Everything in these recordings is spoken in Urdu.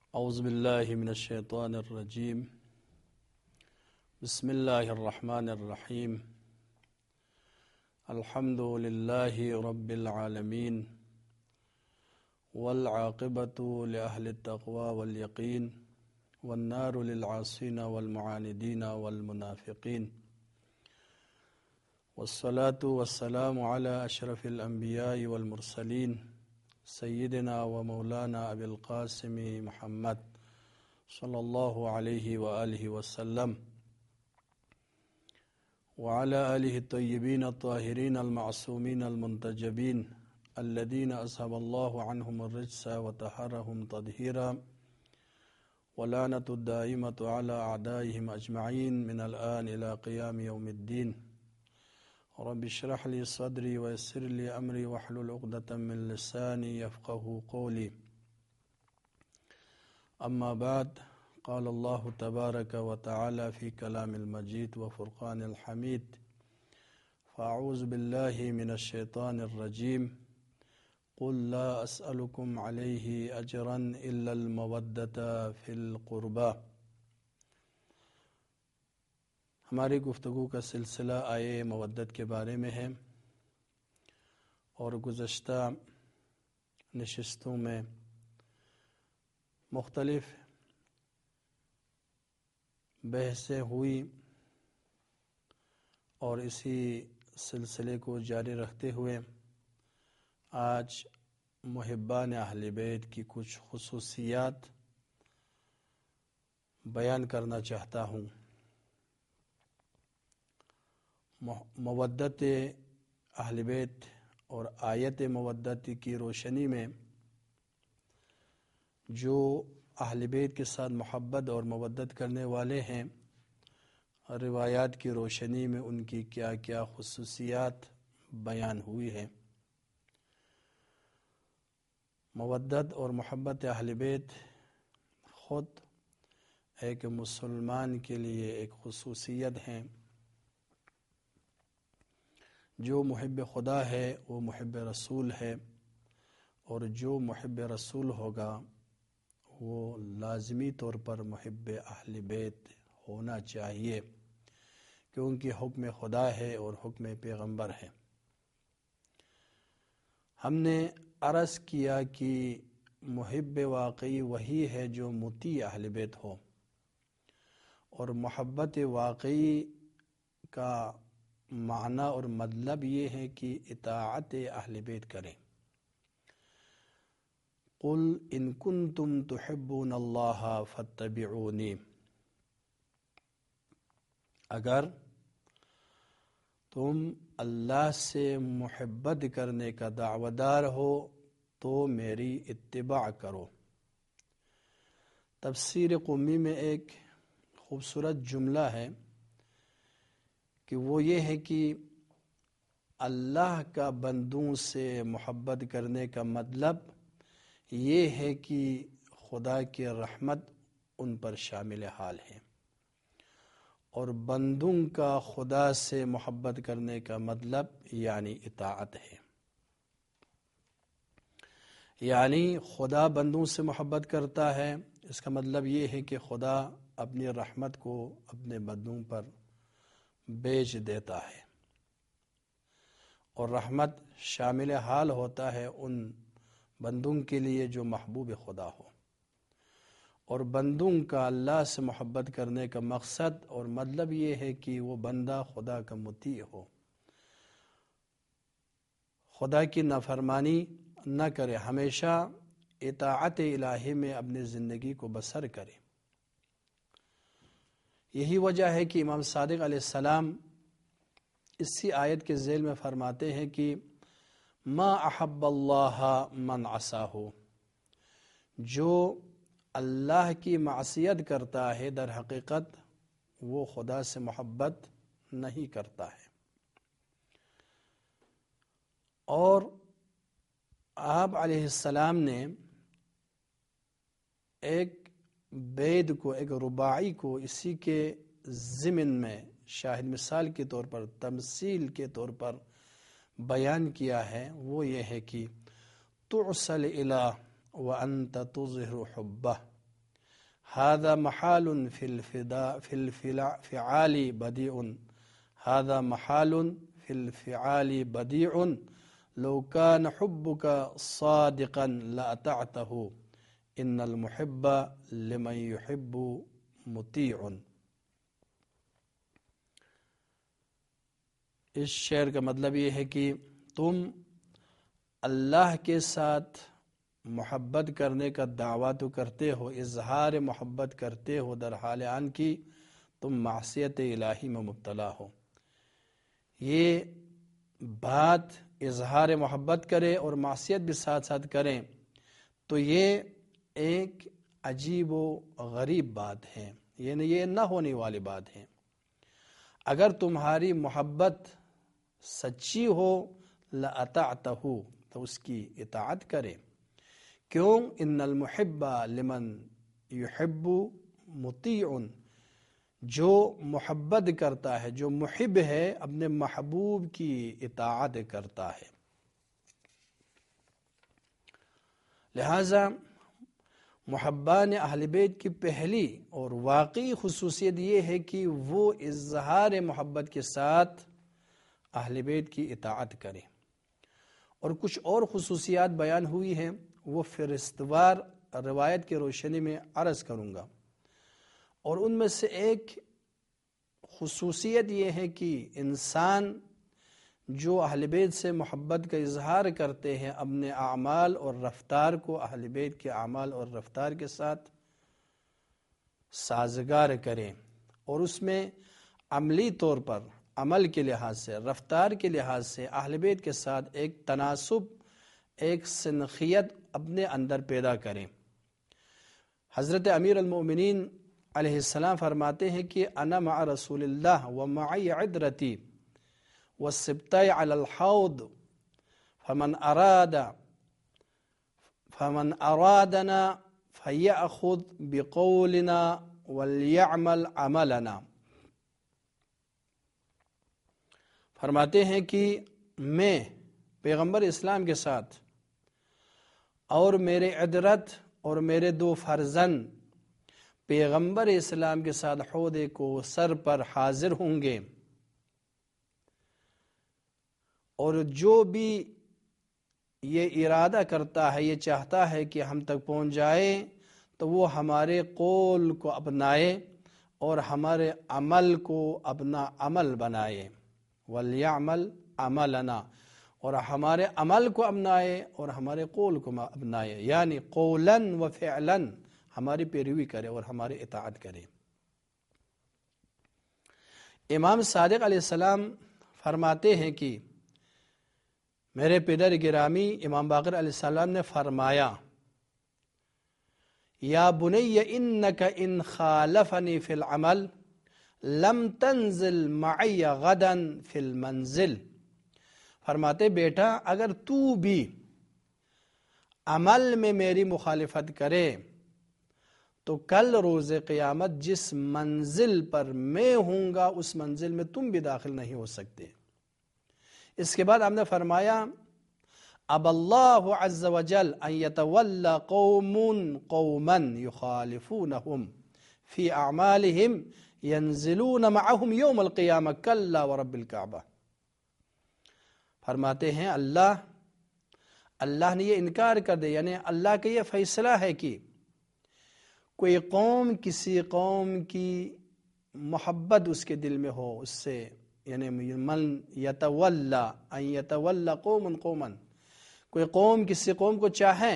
اعوذ باللہ من الشیطان الرجیم بسم اللہ الرحمن الرحیم الحمد للہ رب العالمین والعاقبۃ لأہل التقوی والیقین والنار للعاصین والمعاندین والمنافقین والصلاة والسلام علی اشرف الانبیاء والمرسلین سیدنا و مولانا ابی القاسم محمد صلی اللہ علیہ وآلہ وسلم وعلى آلہ الطیبین الطاہرین المعصومین المنتجبین الذین اذهب اللہ عنہم الرجس وطہرہم تطہیرا ولعنۃ الدائمۃ علی اعدائہم اجمعین من الآن الى قیام یوم الدین رب اشرح لي صدري ويسر لي أمري واحلل عقدة من لساني يفقهوا قولي أما بعد قال الله تبارك وتعالى في كلام المجيد وفرقان الحميد فأعوذ بالله من الشيطان الرجيم قل لا أسألكم عليه أجرا إلا المودة في القربى۔ ہماری گفتگو کا سلسلہ آیے مودت کے بارے میں ہے، اور گزشتہ نشستوں میں مختلف بحثیں ہوئی، اور اسی سلسلے کو جاری رکھتے ہوئے آج محبان اہل بیت کی کچھ خصوصیات بیان کرنا چاہتا ہوں۔ مودت اہل بیت اور آیت مودت کی روشنی میں جو اہل بیت کے ساتھ محبت اور مودت کرنے والے ہیں، روایات کی روشنی میں ان کی کیا کیا خصوصیات بیان ہوئی ہیں۔ مودت اور محبت اہل بیت خود ایک مسلمان کے لیے ایک خصوصیت ہیں۔ جو محب خدا ہے وہ محب رسول ہے، اور جو محب رسول ہوگا وہ لازمی طور پر محب اہل بیت ہونا چاہیے، کیونکہ حکم خدا ہے اور حکم پیغمبر ہے۔ ہم نے عرض کیا کہ محب واقعی وہی ہے جو مطیع اہل بیت ہو، اور محبت واقعی کا معنی اور مطلب یہ ہے کہ اطاعت اہل بیت کریں۔ قل ان کنتم تحبون اللہ فاتبعونی، اگر تم اللہ سے محبت کرنے کا دعویدار ہو تو میری اتباع کرو۔ تفسیر قمی میں ایک خوبصورت جملہ ہے کہ وہ یہ ہے کہ اللہ کا بندوں سے محبت کرنے کا مطلب یہ ہے کہ خدا کی رحمت ان پر شامل حال ہے، اور بندوں کا خدا سے محبت کرنے کا مطلب یعنی اطاعت ہے۔ یعنی خدا بندوں سے محبت کرتا ہے، اس کا مطلب یہ ہے کہ خدا اپنی رحمت کو اپنے بندوں پر بیچ دیتا ہے، اور رحمت شامل حال ہوتا ہے ان بندوں کے لیے جو محبوب خدا ہو۔ اور بندوں کا اللہ سے محبت کرنے کا مقصد اور مطلب یہ ہے کہ وہ بندہ خدا کا مطیع ہو، خدا کی نافرمانی نہ کرے، ہمیشہ اطاعت الہی میں اپنی زندگی کو بسر کرے۔ یہی وجہ ہے کہ امام صادق علیہ السلام اسی آیت کے ذیل میں فرماتے ہیں کہ ما احب اللہ من عصاہ، جو اللہ کی معصیت کرتا ہے در حقیقت وہ خدا سے محبت نہیں کرتا ہے۔ اور آپ علیہ السلام نے ایک بیت کو، ایک رباعی کو اسی کے ضمن میں شاہد مثال کے طور پر، تمثیل کے طور پر بیان کیا ہے۔ وہ یہ ہے کہ تعصى الإله وأنت تظهر حبه، هذا محال في الفعال بديع هذا محال في الفعال بديع لو كان حبك صادقا لأطعته ان المحب لمن يحب مطیع۔ اس شعر کا مطلب یہ ہے کہ تم اللہ کے ساتھ محبت کرنے کا دعویٰ تو کرتے ہو، اظہار محبت کرتے ہو، در حال آن کی تم معصیت الہی میں مبتلا ہو۔ یہ بات اظہار محبت کرے اور معصیت بھی ساتھ ساتھ کریں تو یہ ایک عجیب و غریب بات ہے، یعنی یہ نہ ہونے والی بات ہے۔ اگر تمہاری محبت سچی ہو لَأَطَعْتَهُ تو اس کی اطاعت کرے۔ کیوں؟ ان المحب لمن يحب مطیع، جو محبت کرتا ہے، جو محب ہے، اپنے محبوب کی اطاعت کرتا ہے۔ لہذا محبان اہل بیت کی پہلی اور واقعی خصوصیت یہ ہے کہ وہ اظہار محبت کے ساتھ اہل بیت کی اطاعت کریں۔ اور کچھ اور خصوصیات بیان ہوئی ہیں، وہ فہرستوار روایت کی روشنی میں عرض کروں گا۔ اور ان میں سے ایک خصوصیت یہ ہے کہ انسان جو اہل بیت سے محبت کا اظہار کرتے ہیں، اپنے اعمال اور رفتار کو اہل بیت کے اعمال اور رفتار کے ساتھ سازگار کریں، اور اس میں عملی طور پر، عمل کے لحاظ سے، رفتار کے لحاظ سے اہل بیت کے ساتھ ایک تناسب، ایک سنخیت اپنے اندر پیدا کریں۔ حضرت امیر المؤمنین علیہ السلام فرماتے ہیں کہ انا مع رسول اللہ ومعی عدرتی والسبطی علی الحوض فمن ارادنا فیأخذ بقولنا ولیعمل عملنا۔ فرماتے ہیں کہ میں پیغمبر اسلام کے ساتھ اور میرے عدرت اور میرے دو فرزند پیغمبر اسلام کے ساتھ حوض کوثر پر حاضر ہوں گے، اور جو بھی یہ ارادہ کرتا ہے، یہ چاہتا ہے کہ ہم تک پہنچ جائے، تو وہ ہمارے قول کو اپنائے اور ہمارے عمل کو اپنا عمل بنائے، وَلْيَعْمَلْ عَمَلَنَا، اور ہمارے عمل کو اپنائے اور ہمارے قول کو اپنائے، یعنی قولاً و فعلاً ہماری پیروی کرے اور ہماری اطاعت کرے۔ امام صادق علیہ السلام فرماتے ہیں کہ میرے پدر گرامی امام باقر علیہ السلام نے فرمایا، یا بنی انک ان خالفنی فی العمل لم تنزل معی غدا فی المنزل۔ فرماتے بیٹا اگر تو بھی عمل میں میری مخالفت کرے تو کل روز قیامت جس منزل پر میں ہوں گا اس منزل میں تم بھی داخل نہیں ہو سکتے۔ اس کے بعد ہم نے فرمایا اب اللہ عز وجل ان یتولی قوما یخالفونہم فی اعمالہم ینزلون معہم یوم القیامہ کلا ورب الکعبہ۔ فرماتے ہیں اللہ نے یہ انکار کر دیا، یعنی اللہ کا یہ فیصلہ ہے کہ کوئی قوم کسی قوم کی محبت اس کے دل میں ہو، اس سے یعنی من یتولی ان یتولی قوما، کوئی قوم کسی قوم کو چاہیں،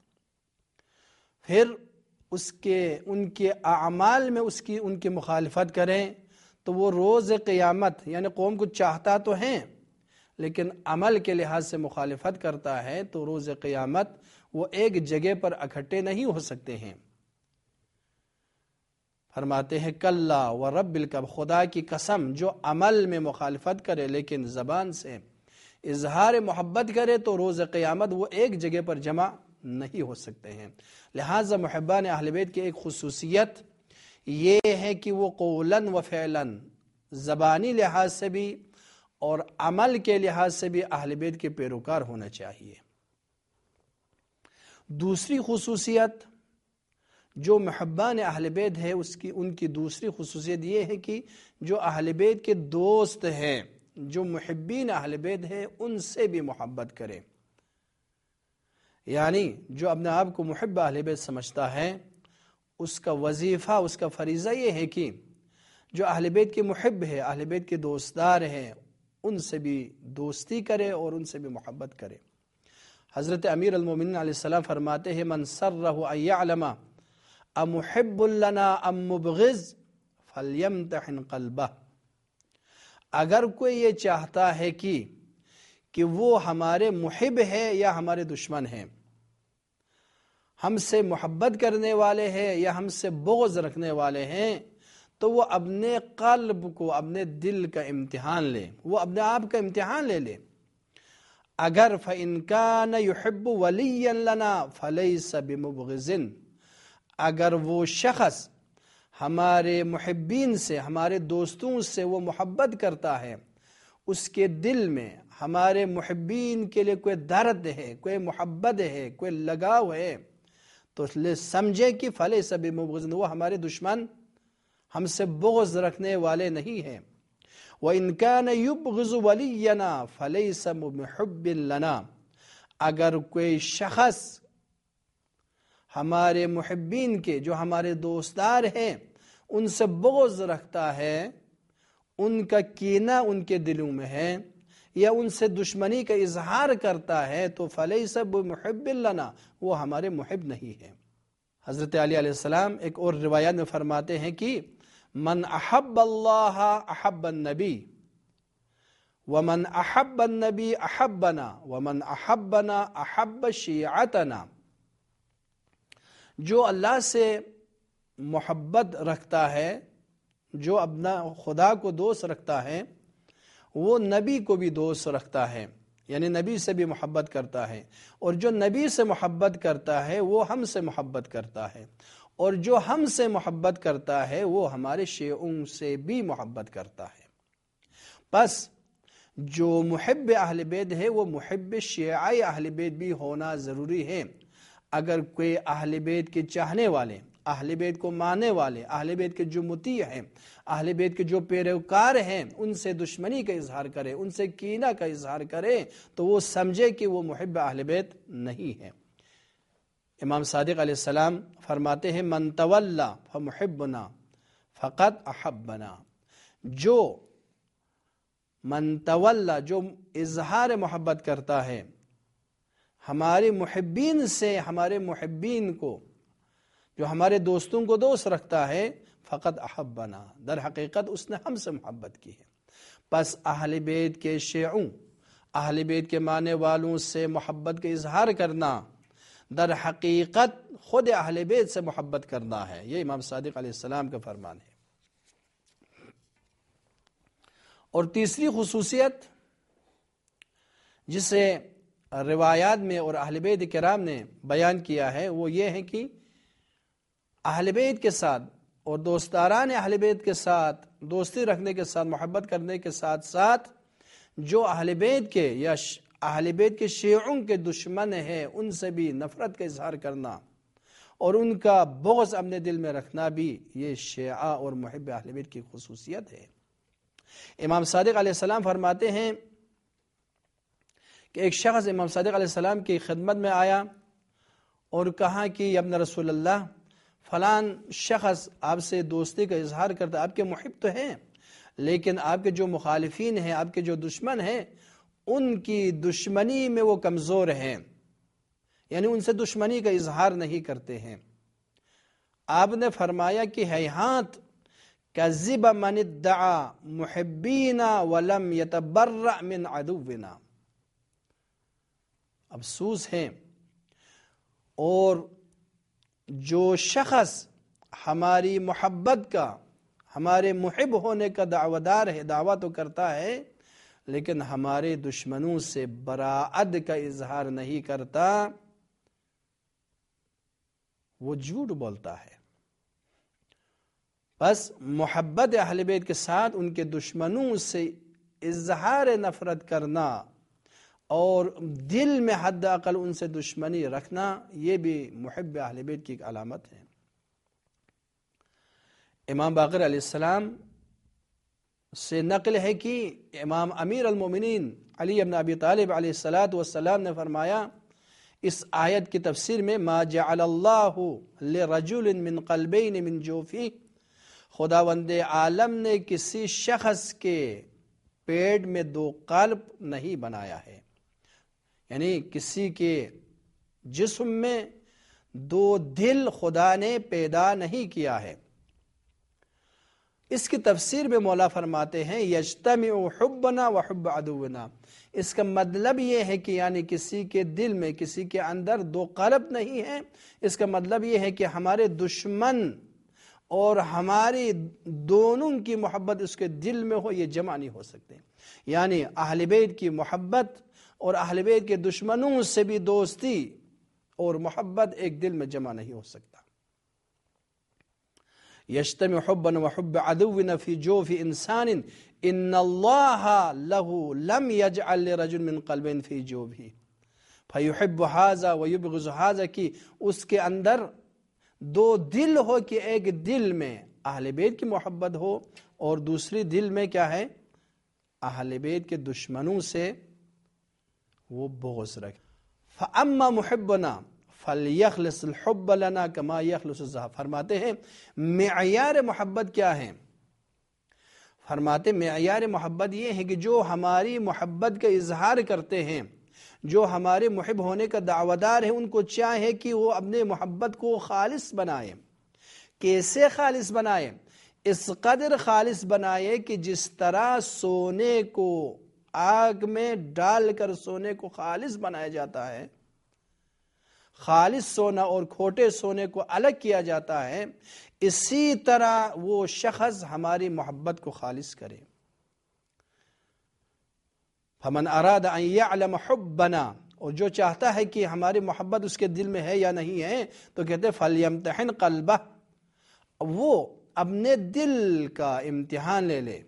پھر ان کے اعمال میں ان کی مخالفت کریں، تو وہ روز قیامت، یعنی قوم کو چاہتا تو ہیں لیکن عمل کے لحاظ سے مخالفت کرتا ہے، تو روز قیامت وہ ایک جگہ پر اکٹھے نہیں ہو سکتے ہیں۔ فرماتے ہیں کلا ورب الکعبہ، خدا کی قسم جو عمل میں مخالفت کرے لیکن زبان سے اظہار محبت کرے تو روز قیامت وہ ایک جگہ پر جمع نہیں ہو سکتے ہیں۔ لہٰذا محبان اہل بیت کی ایک خصوصیت یہ ہے کہ وہ قولاً و فعلاً، زبانی لحاظ سے بھی اور عمل کے لحاظ سے بھی اہل بیت کے پیروکار ہونا چاہیے۔ دوسری خصوصیت جو محبان اہل بیت ہے ان کی دوسری خصوصیت یہ ہے کہ جو اہل بیت کے دوست ہیں، جو محبین اہل بیت ہیں، ان سے بھی محبت کرے. یعنی جو اپنے آپ کو محب اہل بیت سمجھتا ہے، اس کا وظیفہ، اس کا فریضہ یہ ہے کہ جو اہل بیت کے محب ہے، اہل بیت کے دوستدار ہیں، ان سے بھی دوستی کرے اور ان سے بھی محبت کرے. حضرت امیر المومنین علیہ السلام فرماتے ہیں من سرہ ان یعلم امحب لنا ام مبغض فلیمتحن قلبہ. اگر کوئی یہ چاہتا ہے کہ وہ ہمارے محب ہے یا ہمارے دشمن ہیں، ہم سے محبت کرنے والے ہیں یا ہم سے بغض رکھنے والے ہیں، تو وہ اپنے قلب کو، اپنے دل کا امتحان لے، وہ اپنے آپ کا امتحان لے لے. اگر فَإِن كَانَ يُحِبُّ وَلِيًّا لَنَا فَلَيْسَ بِمُبْغِضٍ، اگر وہ شخص ہمارے محبین سے، ہمارے دوستوں سے وہ محبت کرتا ہے، اس کے دل میں ہمارے محبین کے لیے کوئی درد ہے، کوئی محبت ہے، کوئی لگاؤ ہے، تو اس لئے سمجھے کہ فَلَيْسَ بِمُبْغِضٍ، وہ ہمارے دشمن، ہم سے بغض رکھنے والے نہیں ہیں. وَإِن كَانَ يُبْغِضُ وَلِيَّنَا فَلَيْسَ مُحِبٍّ لَنَا، اگر کوئی شخص ہمارے محبین کے، جو ہمارے دوستدار ہیں، ان سے بغض رکھتا ہے، ان کا کینہ ان کے دلوں میں ہے، یا ان سے دشمنی کا اظہار کرتا ہے، تو فَلَيْسَ بِمُحِبٍّ لَنَا، وہ ہمارے محب نہیں ہے. حضرت علی علیہ السلام ایک اور روایت میں فرماتے ہیں کہ من احب اللہ احب النبی ومن احب النبی احبنا ومن احبنا احب شیعتنا. جو اللہ سے محبت رکھتا ہے، جو اپنا خدا کو دوست رکھتا ہے، وہ نبی کو بھی دوست رکھتا ہے، یعنی نبی سے بھی محبت کرتا ہے. اور جو نبی سے محبت کرتا ہے وہ ہم سے محبت کرتا ہے، اور جو ہم سے محبت کرتا ہے وہ ہمارے شیعوں سے بھی محبت کرتا ہے. پس جو محب اہل بیت ہے وہ محب شیعہ اہل بیت بھی ہونا ضروری ہے. اگر کوئی اہل بیت کے چاہنے والے، اہل بیت کو ماننے والے، اہل بیت کے جو مطیع ہیں، اہل بیت کے جو پیروکار ہیں، ان سے دشمنی کا اظہار کرے، ان سے کینہ کا اظہار کرے، تو وہ سمجھے کہ وہ محب اہل بیت نہیں ہے. امام صادق علیہ السلام فرماتے ہیں من تولا فمحبنا فقد احبنا. جو من تولا، جو اظہار محبت کرتا ہے ہمارے محبین سے، ہمارے محبین کو، جو ہمارے دوستوں کو دوست رکھتا ہے، فقد احبنا، در حقیقت اس نے ہم سے محبت کی ہے. پس اہل بیت کے شیعوں، اہل بیت کے ماننے والوں سے محبت کا اظہار کرنا در حقیقت خود اہل بیت سے محبت کرنا ہے. یہ امام صادق علیہ السلام کا فرمان ہے. اور تیسری خصوصیت جسے روایات میں اور اہل بیت کرام نے بیان کیا ہے، وہ یہ ہے کہ اہل بیت کے ساتھ اور دوستداران اہل بیت کے ساتھ دوستی رکھنے کے ساتھ، محبت کرنے کے ساتھ ساتھ، جو اہل بیت کے یا اہل بیت کے شیعوں کے دشمن ہیں، ان سے بھی نفرت کا اظہار کرنا اور ان کا بغض اپنے دل میں رکھنا بھی یہ شیعہ اور محب اہل بیت کی خصوصیت ہے. امام صادق علیہ السلام فرماتے ہیں کہ ایک شخص امام صادق علیہ السلام کی خدمت میں آیا اور کہا کہ یا ابن رسول اللہ، فلان شخص آپ سے دوستی کا اظہار کرتا، آپ کے محب تو ہیں، لیکن آپ کے جو مخالفین ہیں، آپ کے جو دشمن ہیں، ان کی دشمنی میں وہ کمزور ہیں، یعنی ان سے دشمنی کا اظہار نہیں کرتے ہیں. آپ نے فرمایا کہ ہیہات کذب من ادعا محبینا ولم یتبرأ من عدونا. افسوس ہے، اور جو شخص ہماری محبت کا، ہمارے محب ہونے کا دعویدار ہے، دعویٰ تو کرتا ہے، لیکن ہمارے دشمنوں سے براءت کا اظہار نہیں کرتا، وہ جھوٹ بولتا ہے. بس محبت اہل بیت کے ساتھ ان کے دشمنوں سے اظہار نفرت کرنا اور دل میں حد اقل ان سے دشمنی رکھنا، یہ بھی محب اہل بیت کی ایک علامت ہے. امام باقر علیہ السلام سے نقل ہے کہ امام امیر المومنین علی بن ابی طالب علیہ السلام نے فرمایا اس آیت کی تفسیر میں ما جعل اللہ لرجل من قلبین من جوفی، خداوند عالم نے کسی شخص کے پیٹ میں 2 قلب نہیں بنایا ہے، یعنی کسی کے جسم میں 2 دل خدا نے پیدا نہیں کیا ہے۔ اس کی تفسیر میں مولا فرماتے ہیں یجتمع حبنا وحب عدونا، اس کا مطلب یہ ہے کہ یعنی کسی کے دل میں، کسی کے اندر 2 قلب نہیں ہیں، اس کا مطلب یہ ہے کہ ہمارے دشمن اور ہماری دونوں کی محبت اس کے دل میں ہو، یہ جمع نہیں ہو سکتے۔ یعنی اہل بیت کی محبت اور اہل بیت کے دشمنوں سے بھی دوستی اور محبت ایک دل میں جمع نہیں ہو سکتا۔ یجتمع حبنا وحب عدونا فی جوف انسان ان اللہ له لم یجعل لرجل من قلبین فی جوفہ فیحب ھذا ویبغض ھذا، کہ اس کے اندر 2 دل ہو کہ ایک دل میں اہل بیت کی محبت ہو اور دوسری دل میں کیا ہے، اہل بیت کے دشمنوں سے وہ بغض رکھے۔ فاما محبنا فلیخلص الحب لنا کما یخلص الذهب، فرماتے ہیں معیار محبت کیا ہے؟ فرماتے معیار محبت یہ ہے کہ جو ہماری محبت کا اظہار کرتے ہیں، جو ہمارے محب ہونے کا دعویدار ہیں، ان کو چاہے کہ وہ اپنے محبت کو خالص بنائے۔ کیسے خالص بنائے؟ اس قدر خالص بنائے کہ جس طرح سونے کو آگ میں ڈال کر سونے کو خالص بنایا جاتا ہے، خالص سونا اور کھوٹے سونے کو الگ کیا جاتا ہے، اسی طرح وہ شخص ہماری محبت کو خالص کرے۔ فمن اراد ان یعلم حبنا، اور جو چاہتا ہے کہ ہماری محبت اس کے دل میں ہے یا نہیں ہے تو کہتے ہیں فلیمتحن قلبہ، وہ اپنے دل کا امتحان لے لے،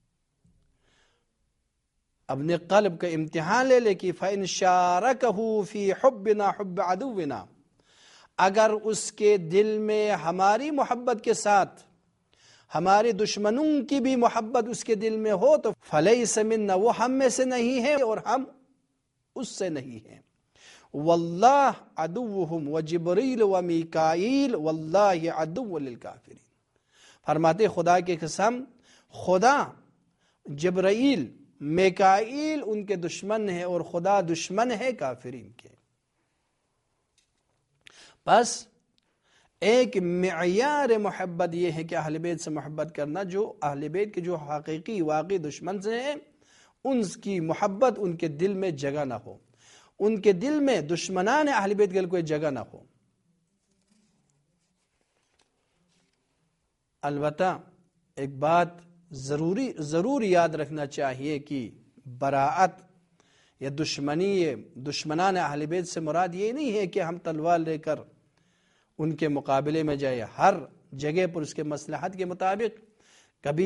اپنے قلب کا امتحان لے لے کہ فَإِن شَارَكَهُ فِي حُبِّنَا حُبِّ عَدُوِّنَا، اگر اس کے دل میں ہماری محبت کے ساتھ ہمارے دشمنوں کی بھی محبت اس کے دل میں ہو تو فَلَيْسَ مِنَّا، وہ ہم میں سے نہیں ہے اور ہم اس سے نہیں ہیں۔ وَاللَّهُ عَدُوُّهُمْ وَجِبْرِيلُ وَمِيكَائِيلُ وَاللَّهِ عَدُوٌّ لِلْكَافِرِينَ، فرماتے خدا کی قسم، خدا جبرائیل میکائیل ان کے دشمن ہے اور خدا دشمن ہے کافرین کے۔ بس ایک معیار محبت یہ ہے کہ اہل بیت سے محبت کرنا، جو اہل بیت کے جو حقیقی واقعی دشمن سے ہیں ان کی محبت ان کے دل میں جگہ نہ ہو، ان کے دل میں دشمنان اہل بیت کے کوئی جگہ نہ ہو۔ البتہ ایک بات ضرور یاد رکھنا چاہیے کہ براعت یا دشمنان اہل بیت سے مراد یہ نہیں ہے کہ ہم تلوار لے کر ان کے مقابلے میں جائے۔ ہر جگہ پر اس کے مصلحت کے مطابق کبھی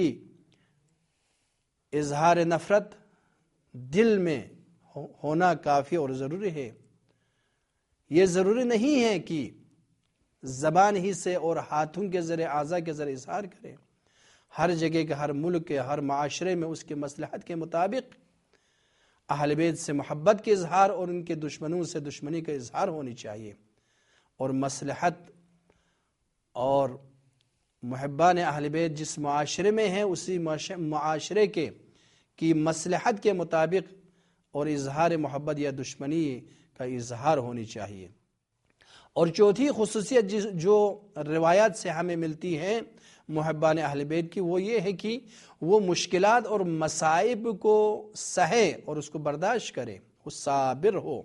اظہار نفرت دل میں ہونا کافی اور ضروری ہے۔ یہ ضروری نہیں ہے کہ زبان ہی سے اور ہاتھوں کے ذریعے اعضاء کے ذریعے اظہار کرے۔ ہر جگہ کے، ہر ملک کے، ہر معاشرے میں اس کے مصلحت کے مطابق اہل بیت سے محبت کے اظہار اور ان کے دشمنوں سے دشمنی کا اظہار ہونی چاہیے، اور مصلحت اور محبان اہل بیت جس معاشرے میں ہیں اسی معاشرے کی مصلحت کے مطابق اور اظہار محبت یا دشمنی کا اظہار ہونی چاہیے۔ اور چوتھی خصوصیت جو روایات سے ہمیں ملتی ہے محبان اہل بیت کی، وہ یہ ہے کہ وہ مشکلات اور مصائب کو سہے اور اس کو برداشت کرے، وہ صابر ہو۔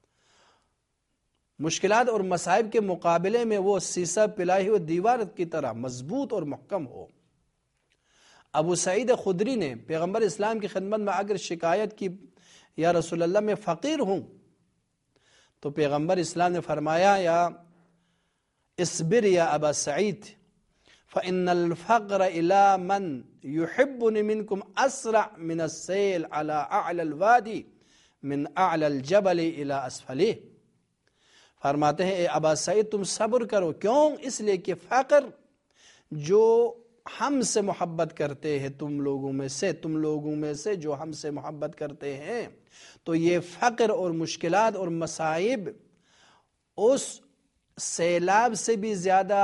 مشکلات اور مصائب کے مقابلے میں وہ سیسہ پلائی ہوئی دیوار کی طرح مضبوط اور محکم ہو۔ ابو سعید خدری نے پیغمبر اسلام کی خدمت میں اگر شکایت کی یا رسول اللہ میں فقیر ہوں، تو پیغمبر اسلام نے فرمایا یا اصبر یا ابا سعید فإن الفقر إلى من يحبني منكم أسرع من السيل على أعلى الوادي من أعلى الجبل إلى أسفله، فرماتے ہیں اے ابا سعید تم صبر کرو، کیوں؟ اس لیے کہ فقر جو ہم سے محبت کرتے ہیں تم لوگوں میں سے جو ہم سے محبت کرتے ہیں، تو یہ فقر اور مشکلات اور مصائب اس سیلاب سے بھی زیادہ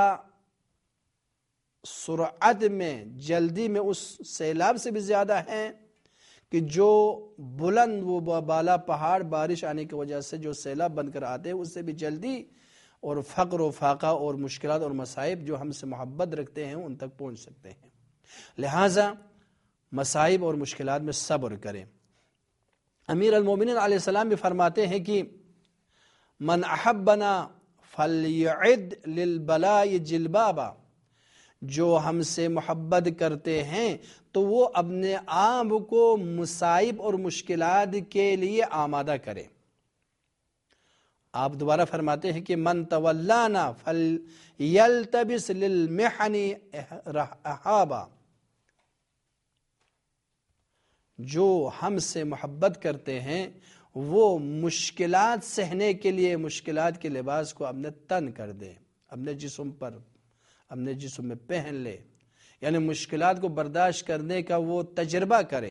سرعت میں، جلدی میں اس سیلاب سے بھی زیادہ ہیں کہ جو بلند و بالا پہاڑ بارش آنے کی وجہ سے جو سیلاب بن کر آتے ہیں اس سے بھی جلدی، اور فقر و فاقہ اور مشکلات اور مصائب جو ہم سے محبت رکھتے ہیں ان تک پہنچ سکتے ہیں۔ لہٰذا مصائب اور مشکلات میں صبر کریں۔ امیر المومنین علیہ السلام بھی فرماتے ہیں کہ من احبنا فلیعد للبلاء جلبابا، جو ہم سے محبت کرتے ہیں تو وہ اپنے آپ کو مصائب اور مشکلات کے لیے آمادہ کرے۔ آپ دوبارہ فرماتے ہیں کہ من تولانا فلیلتبس للمحن احابا، جو ہم سے محبت کرتے ہیں وہ مشکلات سہنے کے لیے مشکلات کے لباس کو اپنے تن کر دے، اپنے جسم پر، اپنے جسم میں پہن لے، یعنی مشکلات کو برداشت کرنے کا وہ تجربہ کرے۔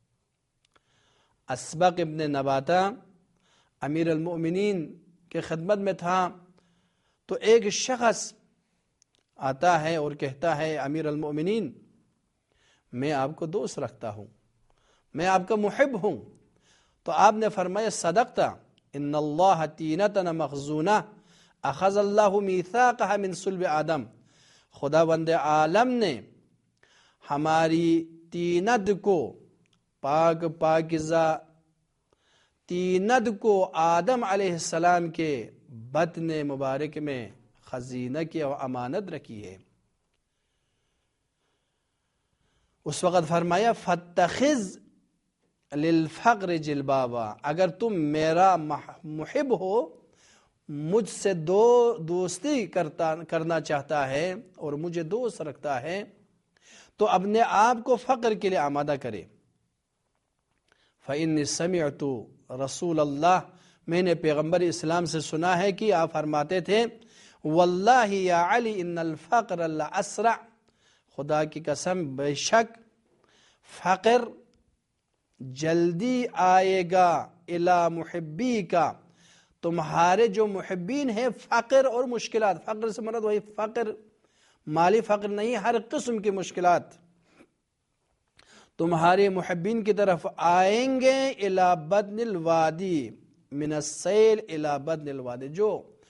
اسبق ابن نباتہ امیر المؤمنین کے خدمت میں تھا، تو ایک شخص آتا ہے اور کہتا ہے امیر المؤمنین میں آپ کو دوست رکھتا ہوں، میں آپ کا محب ہوں۔ تو آپ نے فرمایا صدقتا ان اللہ تینتنا مخزونہ اخذ اللہ میثاقها من صلب آدم، خداوند عالم نے ہماری تینت کو، پاک پاکیزہ تینت کو آدم علیہ السلام کے بطن مبارک میں خزینہ کی اور امانت رکھی ہے۔ اس وقت فرمایا فاتخذ للفقر جلبابا، اگر تم میرا محب ہو، مجھ سے دوستی کرنا چاہتا ہے اور مجھے دوست رکھتا ہے، تو اپنے آپ کو فقر کے لیے آمادہ کرے۔ فإني سمعت رسول اللہ، میں نے پیغمبر اسلام سے سنا ہے کہ آپ فرماتے تھے واللہ یا علی ان الفقر لاسرع، خدا کی قسم بے شک فقر جلدی آئے گا الی محبی کا، تمہارے جو محبین ہیں۔ فقر اور مشکلات، فقر سے مراد وہی فقر مالی فقر نہیں، ہر قسم کی مشکلات تمہارے محبین کی طرف آئیں گے۔ الی بدن الوادی من السیل الی بدن الوادی، جو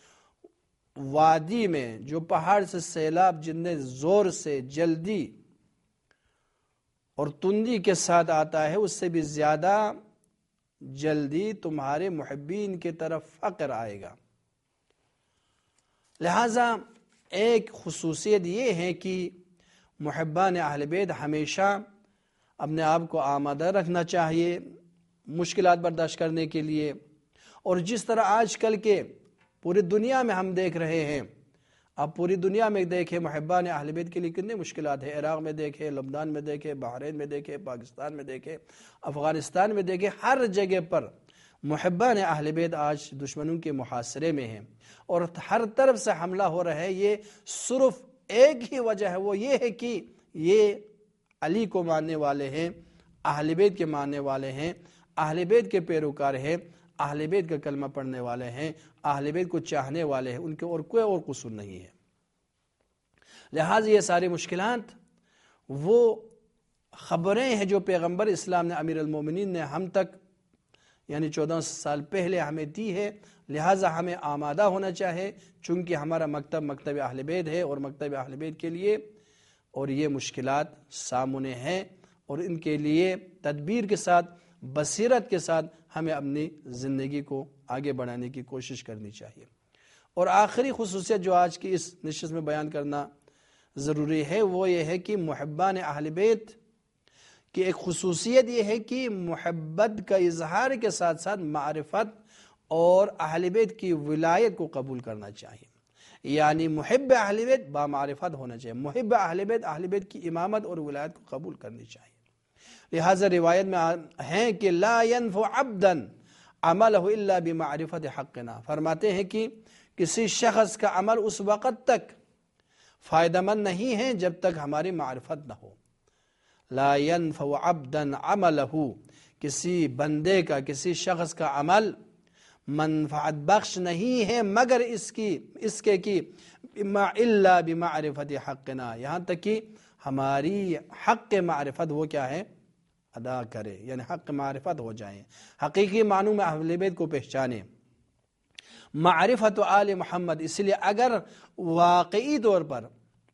وادی میں، جو پہاڑ سے سیلاب جتنے زور سے، جلدی اور تندی کے ساتھ آتا ہے، اس سے بھی زیادہ جلدی تمہارے محبین کی طرف فقر آئے گا۔ لہذا ایک خصوصیت یہ ہے کہ محبان اہل بیت ہمیشہ اپنے آپ کو آمادہ رکھنا چاہیے مشکلات برداشت کرنے کے لیے۔ اور جس طرح آج کل کے پوری دنیا میں ہم دیکھ رہے ہیں، اب پوری دنیا میں دیکھیں محبان اہل بیت کے لیے کتنی مشکلات ہیں، عراق میں دیکھیں، لبنان میں دیکھیں، بحرین میں دیکھیں، پاکستان میں دیکھیں، افغانستان میں دیکھیں، ہر جگہ پر محبان اہل بیت آج دشمنوں کے محاصرے میں ہیں اور ہر طرف سے حملہ ہو رہا ہے۔ یہ صرف ایک ہی وجہ ہے، وہ یہ ہے کہ یہ علی کو ماننے والے ہیں، اہل بیت کے ماننے والے ہیں، اہل بیت کے پیروکار ہیں، اہل بیت کا کلمہ پڑھنے والے ہیں، اہل بیت کو چاہنے والے ہیں، ان کے اور کوئی اور قصور نہیں ہے۔ لہٰذا یہ ساری مشکلات وہ خبریں ہیں جو پیغمبر اسلام نے، امیر المومنین نے ہم تک یعنی 14 سال پہلے ہمیں دی ہے۔ لہٰذا ہمیں آمادہ ہونا چاہے، چونکہ ہمارا مکتب اہل بیت ہے اور مکتب اہل بیت کے لیے اور یہ مشکلات سامنے ہیں، اور ان کے لیے تدبیر کے ساتھ، بصیرت کے ساتھ ہمیں اپنی زندگی کو آگے بڑھانے کی کوشش کرنی چاہیے۔ اور آخری خصوصیت جو آج کی اس نشست میں بیان کرنا ضروری ہے وہ یہ ہے کہ محبان اہل بیت کی ایک خصوصیت یہ ہے کہ محبت کا اظہار کے ساتھ ساتھ معرفت اور اہل بیت کی ولایت کو قبول کرنا چاہیے۔ یعنی محب اہل بیت با معرفت ہونا چاہیے، محب اہل بیت کی امامت اور ولایت کو قبول کرنی چاہیے۔ لہذا روایت میں ہیں کہ لا ينفع عبدا عملہ الا بمعرفت حقنا، فرماتے ہیں کہ کسی شخص کا عمل اس وقت تک فائدہ مند نہیں ہیں جب تک ہماری معرفت نہ ہو۔ لا ينفع عبدا عملہ، کسی بندے کا، کسی شخص کا عمل منفعت بخش نہیں ہے مگر اس کے کی الا بمعرفت حقنا، یہاں تک کہ ہماری حق معرفت وہ کیا ہے، ادا کرے، یعنی حق معرفت ہو جائیں، حقیقی معنوں میں اہل بیت کو پہچانے۔ معرفت آل محمد، اس لیے اگر واقعی طور پر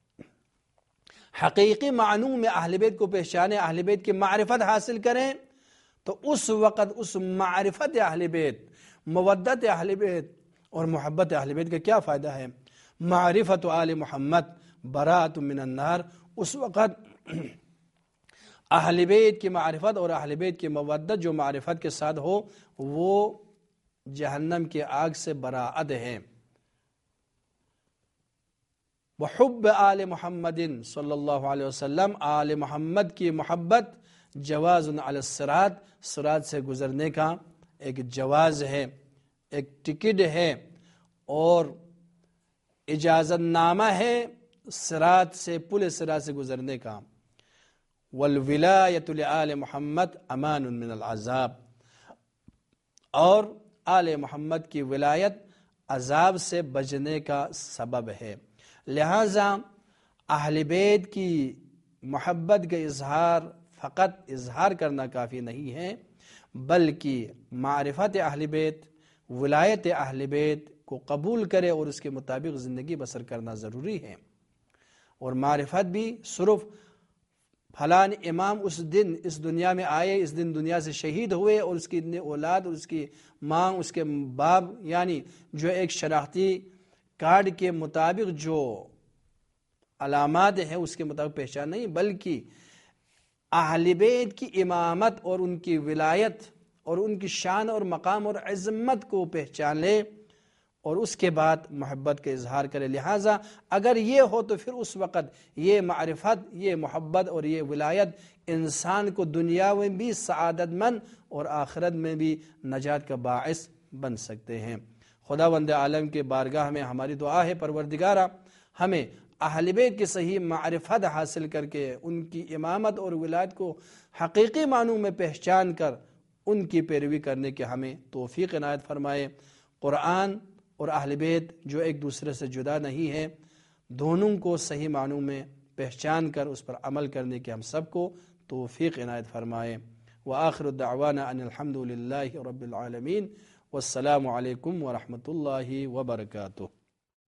حقیقی معنوں میں اہل بیت کو پہچانے، اہل بیت کی معرفت حاصل کریں، تو اس وقت اس معرفت اہل بیت، مودت اہل بیت اور محبت اہل بیت کا کیا فائدہ ہے؟ معرفت آل محمد براءۃ من النار، اس وقت اہل بیت کی معرفت اور اہل بیت کی مودت جو معرفت کے ساتھ ہو وہ جہنم کی آگ سے براءت ہے۔ وحب آل محمد صلی اللہ علیہ وسلم، آل محمد کی محبت جواز علی الصراط، صراط سے گزرنے کا ایک جواز ہے، ایک ٹکٹ ہے اور اجازت نامہ ہے صراط سے، پل صراط سے گزرنے کا۔ والولایۃ لآل محمد امان من العذاب، اور آل محمد کی ولایت عذاب سے بچنے کا سبب ہے۔ لہذا اہل بیت کی محبت کا اظہار فقط اظہار کرنا کافی نہیں ہے، بلکہ معرفت اہل بیت، ولایت اہل بیت کو قبول کرے اور اس کے مطابق زندگی بسر کرنا ضروری ہے۔ اور معرفت بھی صرف فلان امام اس دن اس دنیا میں آئے، اس دن دنیا سے شہید ہوئے اور اس کی اتنی اولاد اور اس کی ماں، اس کے باپ، یعنی جو ایک شناختی کارڈ کے مطابق جو علامات ہیں اس کے مطابق پہچان نہیں، بلکہ اہل بیت کی امامت اور ان کی ولایت اور ان کی شان اور مقام اور عظمت کو پہچان لے اور اس کے بعد محبت کا اظہار کرے۔ لہٰذا اگر یہ ہو تو پھر اس وقت یہ معرفت، یہ محبت اور یہ ولایت انسان کو دنیا میں بھی سعادت مند اور آخرت میں بھی نجات کا باعث بن سکتے ہیں۔ خداوند عالم کے بارگاہ میں ہماری دعا ہے، پروردگارہ ہمیں اہل بیت کی صحیح معرفت حاصل کر کے ان کی امامت اور ولایت کو حقیقی معنوں میں پہچان کر ان کی پیروی کرنے کے ہمیں توفیق عنایت فرمائے۔ قرآن اور اہل بیت جو ایک دوسرے سے جدا نہیں ہے، دونوں کو صحیح معنوں میں پہچان کر اس پر عمل کرنے کے ہم سب کو توفیق عنایت فرمائے۔ وآخر دعوانا ان الحمد للہ رب العالمین، والسلام علیکم ورحمۃ اللہ وبرکاتہ۔